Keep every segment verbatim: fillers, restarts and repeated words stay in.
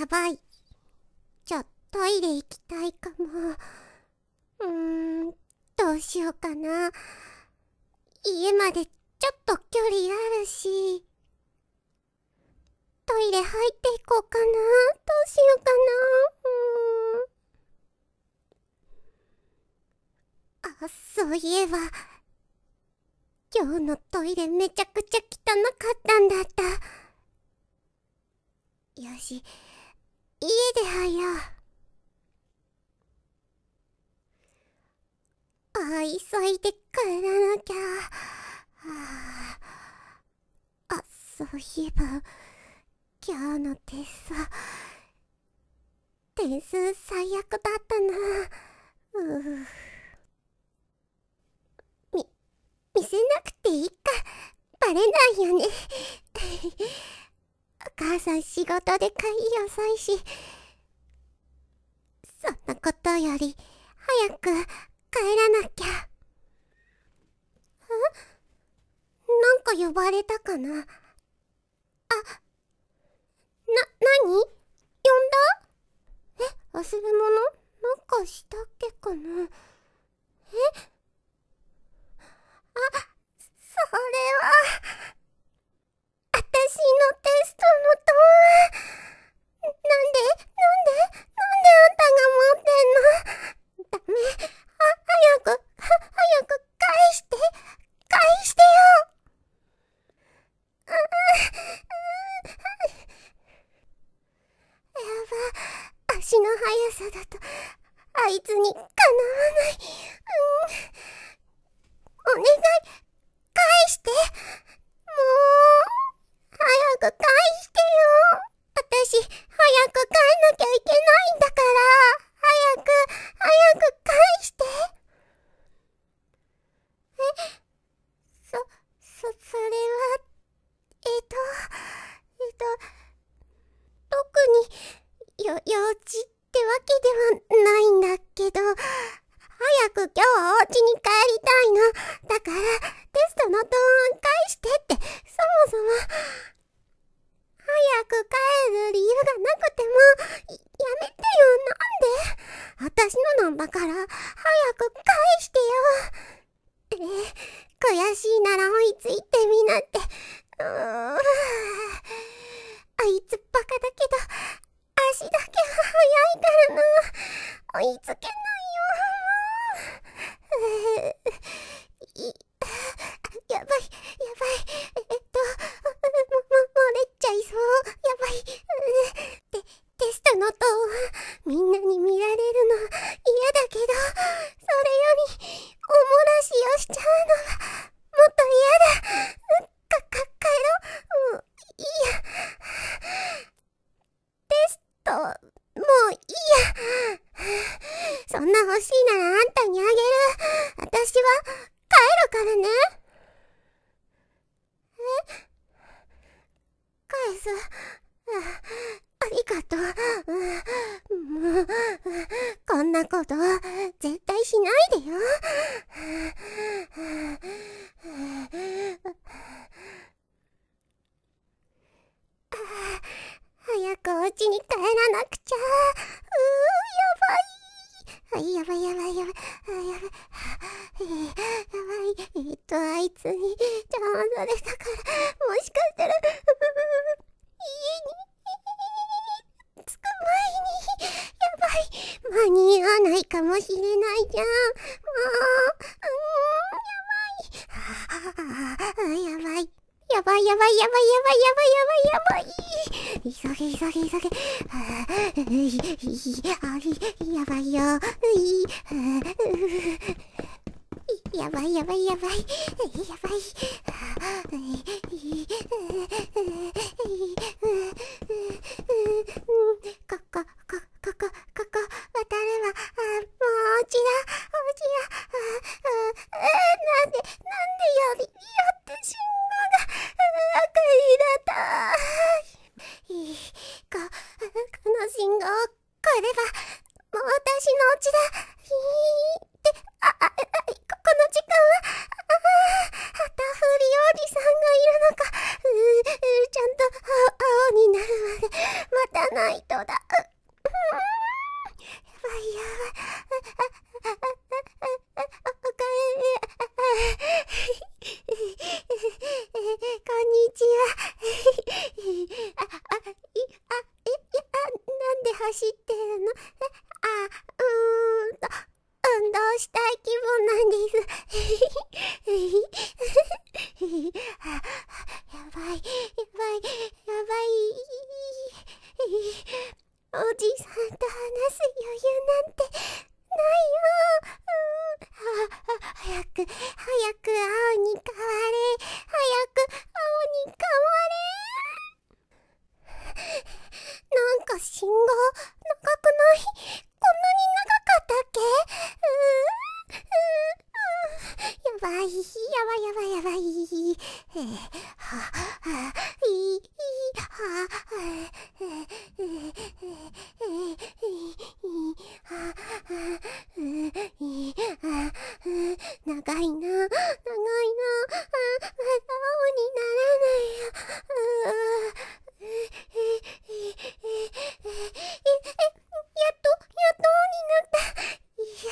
ばい。ちょ、トイレ行きたいかも。うーん、どうしようかな。家までちょっと距離あるし。トイレ入っていこうかな。どうしようかな。うーん。あ、そういえば、今日のトイレめちゃくちゃ汚かったんだった。よし、家で入ろう。あ、急いで帰らなきゃ。はあ、あ、そういえば、今日のテスト、点数最悪だったな。うぅ。み、見せなくていいか。バレないよね。お母さん仕事で帰り遅いし。そんなことより、早く帰らなきゃ。ん？なんか呼ばれたかな。あ、な、なに？呼んだ？え、忘れ物？なんかしたっけかな。え？あ、それは、あたしのテストの答案。なんで？なんで？なんであんたが持ってんの？ダメ。は、早く、は、早く返して。返してよ。ううやば、足の速さだと、あいつにかなわない。うん。お願い、返して。もう、早く返してよ。あたし、早く帰んなきゃいけないんだから。早く、早く返して。え、そ、そ、それは、えっと、えっと、特に、よ、幼稚ってわけではないんだけど、早く今日はお家に帰りたいの。だから、テストの答案返してって、そもそも、早く帰る理由がなくても、やめてよ、なんで？私のなんだから、早く返してよ。えー、悔しいなら追いついてみなって。うーん。あいつバカだけど、足だけは速いからな。追いつけないよ。えー、い、やばい、やばい。えっと、も、も、漏れちゃいそう。やばい。テ、テストの答案、みんなに見られるの嫌だけど、それより、お漏らしをしちゃうのが、もっと嫌だ。か、か、帰ろう。うん、いいや。テスト、もういいや。そんな欲しいならあんたにあげる。私は帰るからね。え？返す。あ、ありがとう。もう、こんなこと絶対しないでよ。早くお家に帰らなくちゃ。うー、やばい。やばいやばいやばい。やばい。やばい。えっと、あいつに邪魔されたから、もしかしたら、家に着く前に、やばい。間に合わないかもしれないじゃん。もう、うーん、やばい。ああ、やばい。やばいやばいやばいやばいやばいやばいやばい。急げ急げ急げ。ああ、やばいよ。やばいやばいやばい。やばい。ここ、こ、ここ、ここ、渡れば、あ、もうお家だ、お家だ。あ、あ、なんで、なんでより、やって信号が赤になった。いい、こ、この信号を越えれば、もう私のお家だ。ひーって、あ、あ、あ、こ、この時間は、ああ、旗振りおじさんがいるのか。うー、ちゃんと、あ、 く、早く青に変われ。早く青に変われ。なんか信号、長くない？こんなに長かったっけ？うーん、うーん、やばい、やばいやばいやばい。えー、は、は、いい、いい、は、は、えー、えー、えー、えー、長いな、長いな、あ、まだ青にならないよ。うー、えー、えー、えー、えー、えー、やっと、やっとになった。いや、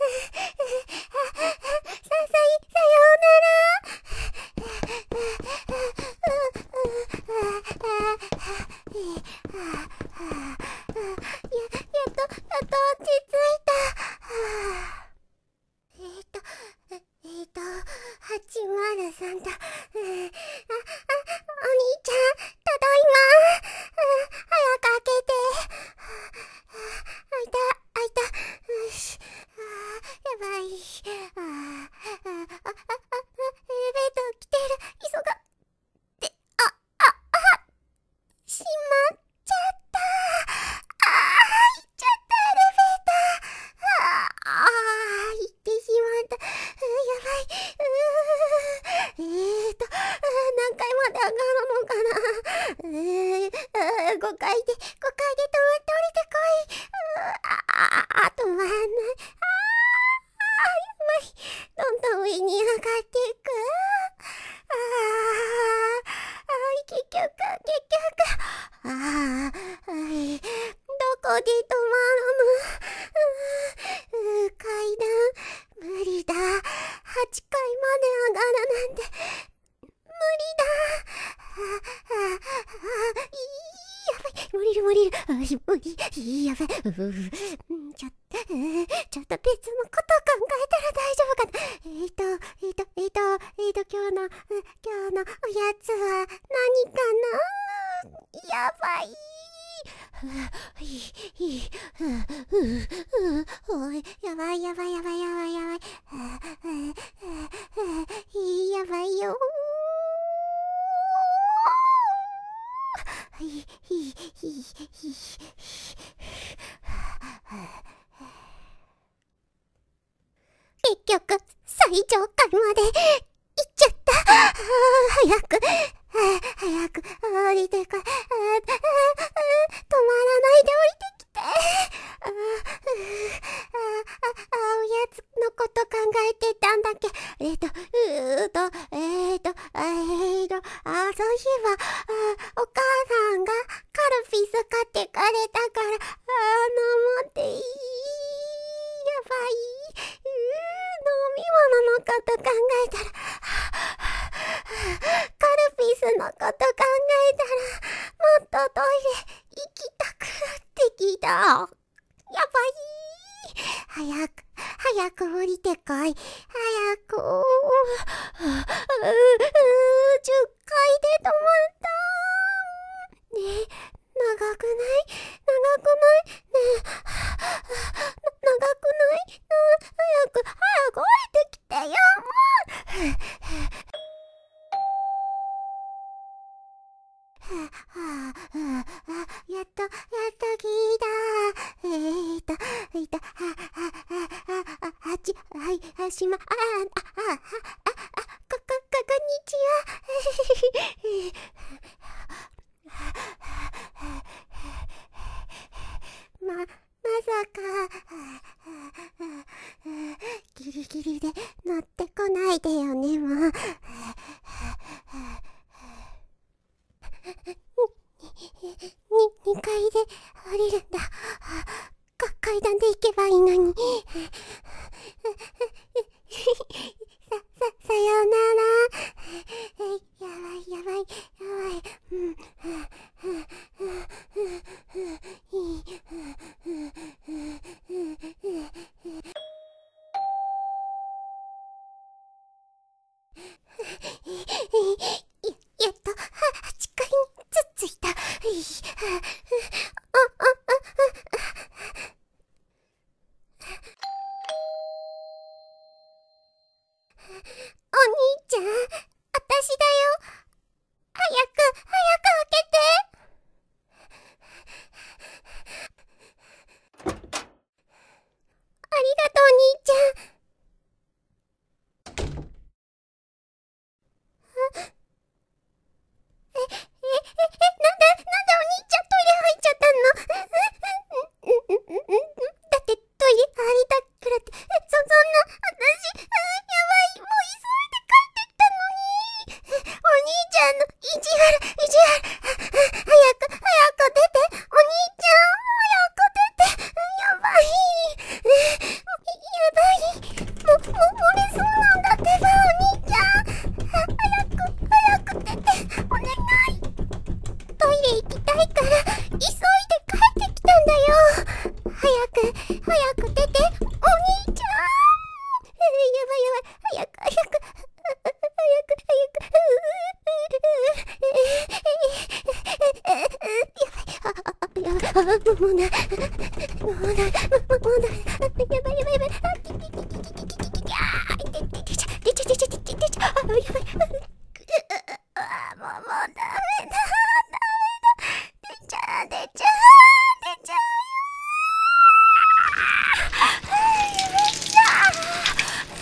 さ、さい、さようなら。や、やっと、やっと落ち着いた。えーと、えーと、はちまるさんだ。あ、あ、お兄ちゃん、ただいま。早く開けて。開いた、開いた。よし。やばい。あ、あ、あ、あ、エレベーター来てる。急が。で、あ、あ、あ、しまっちゃった。あー、行っちゃった、エレベーター。あー、あー、行ってしまった。うー、やばい。うー、えーと、あー、何階まで上がるのかな。うー、あー、ごかいで、ごかいで止まって降りてこい。うー、あ、あ、あ、止まんない。あー、やばい。どんどん上に上がっていく。あー、あー、結局、結局。あー、はい、どこで止まるの？うー、うー、階段、無理だ。はちかいまで上がるなんて、無理だ。あー、あー、あー、いー、やばい、無理る無理る。あー、無理、いー、やばい。うー、うん、ちょっと、うー、ちょっと別のこと考えたら大丈夫かな。えーと、えーと、えーと、えーと、今日の、今日のおやつは何かな？やばい。ふぅ、いい、いい、ふぅ、ふぅ、ふぅ、おい、やばいやばいやばいやばいやばい。ふぅ、ふぅ、ふぅ、いい、やばいよ。いい、いい、いい、いい。結局、最上階まで行っちゃった。あー、早く、あー、早く降りてこい。あー、あー、あー、止まらないで降りてきて。あー、あー、あー、あ、おやつのこと考えてたんだっけ。えーと、うーと、えーと、えーと、あー、そういえば、あー、お母さんがカルピス買ってかれたから、あー、飲もうっていい。やばい。うー、飲み物のこと考えたら、カルピスのこと考えたら、もっとトイレ行きたくなってきた。やばい。早く、早く降りてこい。早く。うー、うー、じゅっかいで止まった。ねえ、長くない？長くない？ねえ、長くない？早く、早く降りてきてよ、もう。はあ、はあ、やっと、やっと聞いた。えーと、えーと、は、は、は、は、はち、はい、はしま、あ、あ、あ、あ、あ、こ、こ、こんにちは。ま、まさか、ギリギリで乗ってこないでよね、もう。に、にかいで降りるんだ。か、階段で行けばいいのに。さ、さ、さようなら。やばい、やばい、やばい。うん。や、やっと、は、はちかいにつ、ついた。あ、あ、あ、 ちゃん、あたしだよ。早く、早く開けて。ありがとう、兄ちゃん。え、え、え、え、なんで、なんでお兄ちゃんトイレ入っちゃったの？だってトイレ入りたくらって、そ、そんな、私、やばい、もう急いで帰ってきたのに。お兄ちゃんの意地悪、意地悪。早く、早く出て。お兄ちゃん、早く出て。やばい。やばい。も、も、漏れそうなんだってば、お兄ちゃん。早く、早く出て。お願い。トイレ行きたいから、急いで帰ってきたんだよ。早く、早く出て。お兄ちゃん。やばいやばい。早く、早く。早く、早く。やばい。あ、もうない。もうない。もうない。もうない。やばいやばいやばい。あ、きききききききききき。あー、出て出ちゃ出ちゃ出ちゃ出ちゃ出ちゃ。あ、やばい。あ、もうもうダメだ。ダメだ。出ちゃう出ちゃう出ちゃうよ。めっちゃ。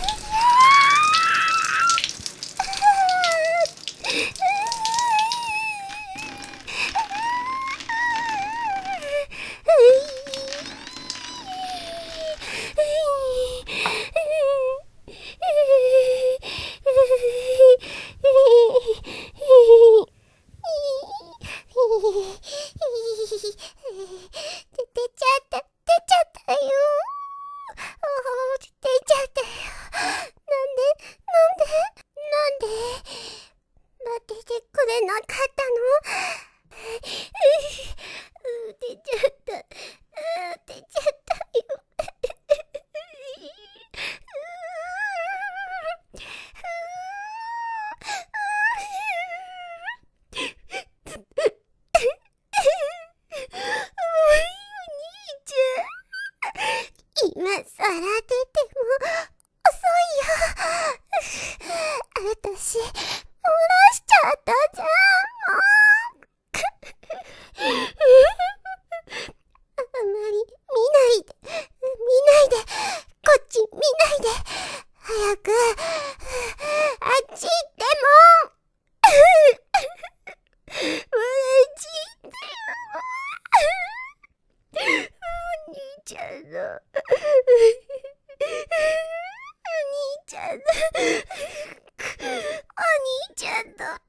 出ちゃった、出ちゃったよ。出ちゃったよ。なんで、なんで、なんで、待っててくれなかったの？出ちゃった、出ちゃったよ。今さら出ても遅いよ。あたし、漏らしちゃったじゃん、もう。あまり見ないで、見ないで、こっち見ないで。早く、あっち行っても。あっち行っても。お兄ちゃんの。お兄ちゃんの。お兄ちゃんの。